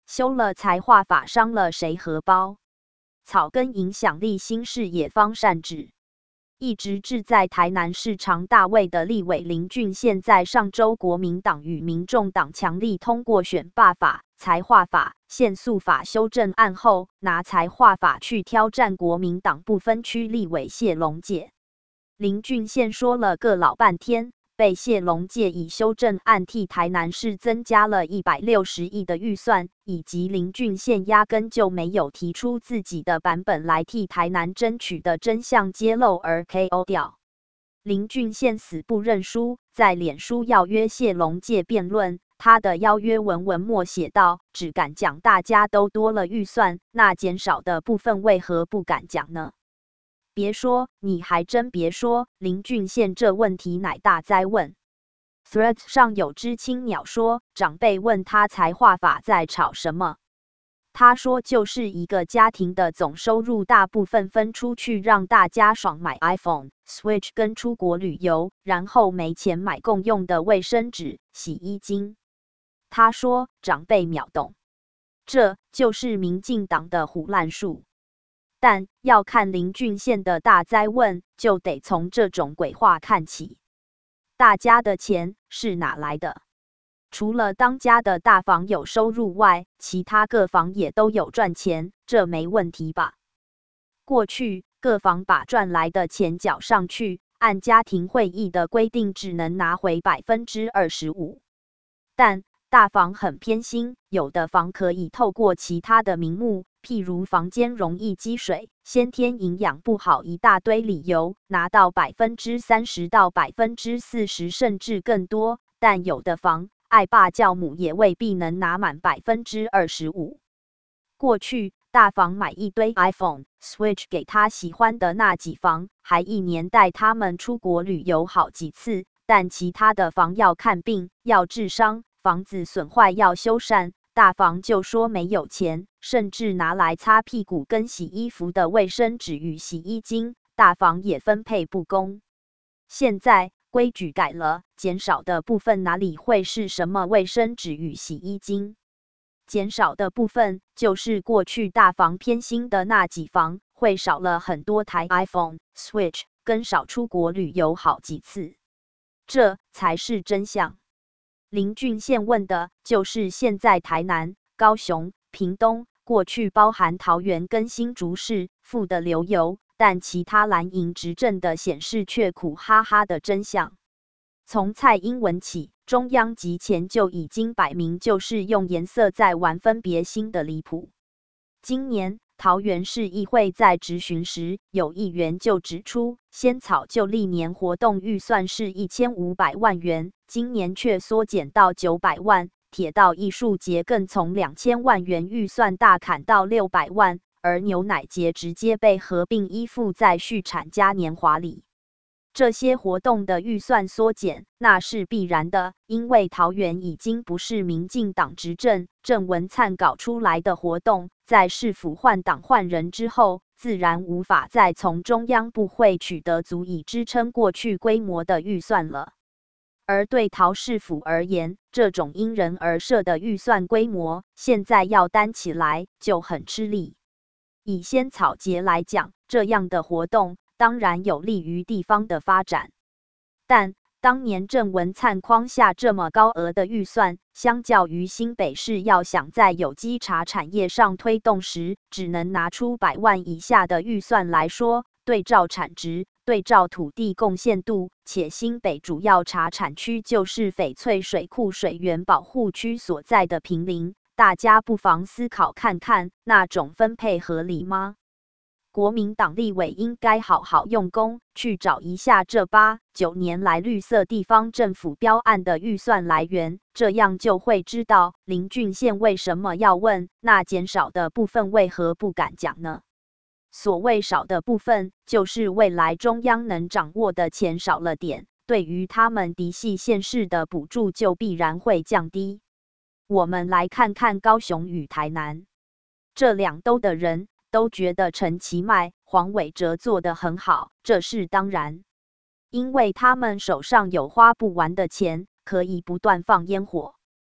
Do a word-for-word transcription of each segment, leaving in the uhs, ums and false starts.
修了才华法伤了谁荷包？草根影响力新视野方善治。一直志在台南市长大位的立委林俊宪在上周国民党与民众党强力通过选罢法、才华法、限速法修正案后，拿才华法去挑战国民党不分区立委谢龙介。林俊宪说了个老半天，被谢龙介以修正案替台南市增加了一百六十亿的预算，以及林俊宪压根就没有提出自己的版本来替台南争取的真相揭露而 K O 掉。林俊宪死不认输，在脸书要约谢龙介辩论，他的邀约文文末写道：只敢讲大家都多了预算，那减少的部分为何不敢讲呢？别说，你还真别说，林俊宪这问题乃大哉问。Threads 上有只青鸟说，长辈问他才华法在吵什么，他说就是一个家庭的总收入大部分分出去让大家爽买 iPhone、Switch 跟出国旅游，然后没钱买共用的卫生纸、洗衣精。他说长辈秒懂，这就是民进党的唬烂术。但要看林俊宪的大哉问，就得从这种鬼话看起。大家的钱是哪来的？除了当家的大房有收入外，其他各房也都有赚钱，这没问题吧？过去各房把赚来的钱缴上去，按家庭会议的规定只能拿回 百分之二十五。但大房很偏心，有的房可以透过其他的名目，譬如房间容易积水、先天营养不好一大堆理由，拿到 百分之三十 到 百分之四十 甚至更多，但有的房爱爸教母也未必能拿满 百分之二十五。过去大房买一堆 iPhone、Switch 给他喜欢的那几房，还一年带他们出国旅游好几次，但其他的房要看病、要治伤，房子损坏要修缮，大房就说没有钱，甚至拿来擦屁股跟洗衣服的卫生纸与洗衣精，大房也分配不公。现在规矩改了，减少的部分哪里会是什么卫生纸与洗衣精？减少的部分就是过去大房偏心的那几房，会少了很多台 iPhone、Switch， 跟少出国旅游好几次。这才是真相。林俊宪问的就是现在台南、高雄、屏东，过去包含桃园跟新竹市富的流油，但其他蓝营执政的显示却苦哈哈的真相。从蔡英文起，中央及前就已经摆明就是用颜色在玩分别心的离谱。今年桃园市议会在质询时，有议员就指出，仙草就历年活动预算是一千五百万元，今年却缩减到九百万，铁道艺术节更从两千万元预算大砍到六百万，而牛奶节直接被合并依附在畜产嘉年华里。这些活动的预算缩减，那是必然的，因为桃园已经不是民进党执政，郑文灿搞出来的活动，在市府换党换人之后，自然无法再从中央部会取得足以支撑过去规模的预算了。而对桃市府而言，这种因人而设的预算规模，现在要担起来就很吃力。以仙草节来讲，这样的活动当然有利于地方的发展，但当年郑文灿框下这么高额的预算，相较于新北市要想在有机茶产业上推动时，只能拿出百万以下的预算来说，对照产值、对照土地贡献度，且新北主要茶产区就是翡翠水库水源保护区所在的坪林，大家不妨思考看看，那种分配合理吗？国民党立委应该好好用功，去找一下这八九年来绿色地方政府标案的预算来源，这样就会知道林俊宪为什么要问，那减少的部分为何不敢讲呢？所谓少的部分，就是未来中央能掌握的钱少了点，对于他们嫡系县市的补助就必然会降低。我们来看看高雄与台南，这两都的人都觉得陈其迈、黄伟哲做得很好，这是当然，因为他们手上有花不完的钱，可以不断放烟火。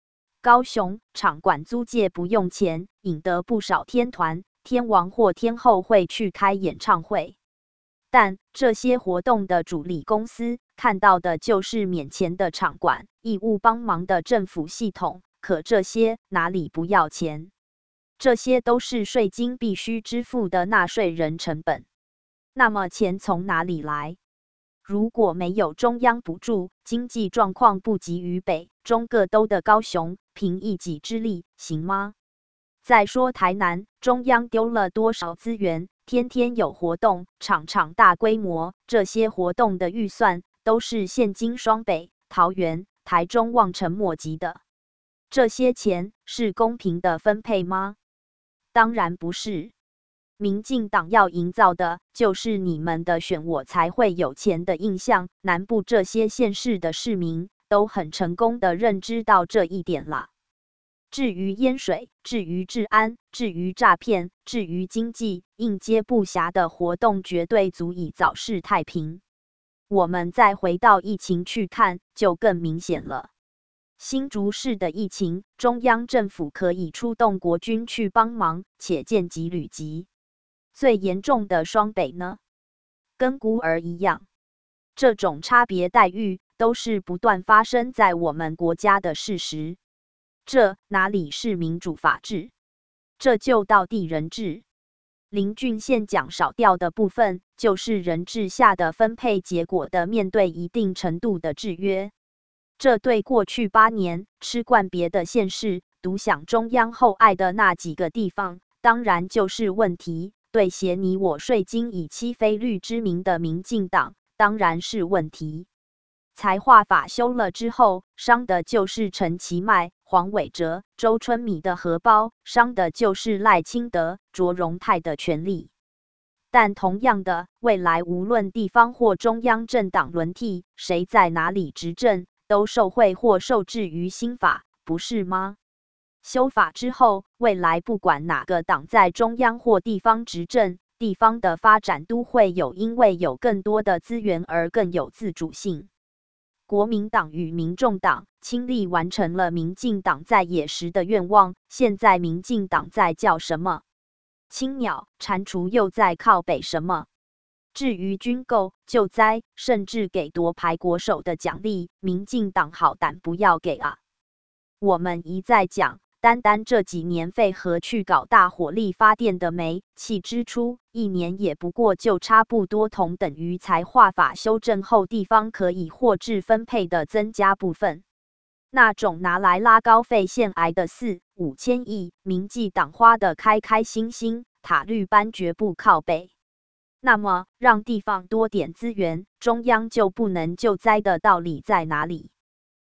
高雄场馆租借不用钱，引得不少天团、天王或天后会去开演唱会。但这些活动的主力公司看到的就是免钱的场馆、义务帮忙的政府系统，可这些哪里不要钱？这些都是税金必须支付的纳税人成本。那么钱从哪里来？如果没有中央补助，经济状况不及于北、中各都的高雄，凭一己之力行吗？再说台南，中央丢了多少资源？天天有活动，场场大规模，这些活动的预算都是现今双北、桃园、台中望尘莫及的。这些钱是公平的分配吗？当然不是。民进党要营造的就是你们的选我才会有钱的印象，南部这些县市的市民都很成功的认知到这一点了。至于淹水，至于治安，至于诈骗，至于经济，应接不暇的活动绝对足以早世太平。我们再回到疫情去看，就更明显了。新竹市的疫情，中央政府可以出动国军去帮忙，且见级履级。最严重的双北呢，跟孤儿一样，这种差别待遇都是不断发生在我们国家的事实。这哪里是民主法治？这就道地人治。林俊宪讲少掉的部分，就是人治下的分配结果的面对一定程度的制约。这对过去八年吃惯别的县市，独享中央厚爱的那几个地方，当然就是问题。对挟你我税金以欺非绿之名的民进党，当然是问题。财划法修了之后，伤的就是陈其迈、黄伟哲、周春米的荷包，伤的就是赖清德、卓荣泰的权利。但同样的，未来无论地方或中央政党轮替，谁在哪里执政，都受惠或受制于新法，不是吗？修法之后，未来不管哪个党在中央或地方执政，地方的发展都会有因为有更多的资源而更有自主性。国民党与民众党倾力完成了民进党在野时的愿望，现在民进党在叫什么？青鸟、蟾蜍又在靠北什么？至于军购、救灾，甚至给夺牌国手的奖励，民进党好胆不要给啊！我们一再讲，单单这几年废核去搞大火力发电的煤气支出，一年也不过就差不多同等于财划法修正后地方可以获致分配的增加部分。那种拿来拉高肺腺癌的四五千亿，民进党花的开开心心，塔绿班绝不靠北。那么让地方多点资源，中央就不能救灾的道理在哪里？